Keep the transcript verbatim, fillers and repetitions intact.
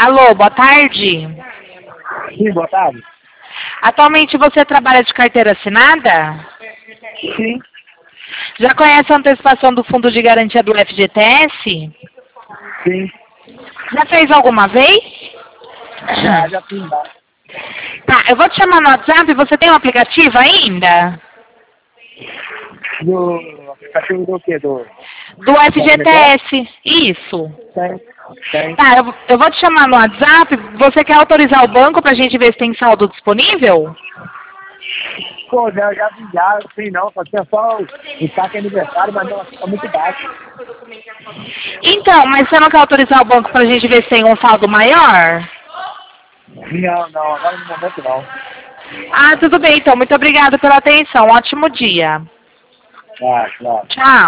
Alô, boa tarde. Sim, boa tarde. Atualmente você trabalha de carteira assinada? Sim, Já conhece a antecipação do fundo de garantia do F G T S? sim. Já fez alguma vez? Já, já fiz lá. Tá, eu vou te chamar no WhatsApp, você tem um aplicativo ainda? Do aplicativo do quê? Do... Do F G T S, isso. Tem, tem. Tá, eu, eu vou te chamar no WhatsApp, você quer autorizar o banco pra gente ver se tem saldo disponível? Pô, já, já vi já, sim não, só tinha só o o saque aniversário, mas não, tá muito baixo. Então, mas você não quer autorizar o banco pra gente ver se tem um saldo maior? Não, não, agora no momento não. Ah, tudo bem então, muito obrigada pela atenção, ótimo dia. Ah, claro. Tchau.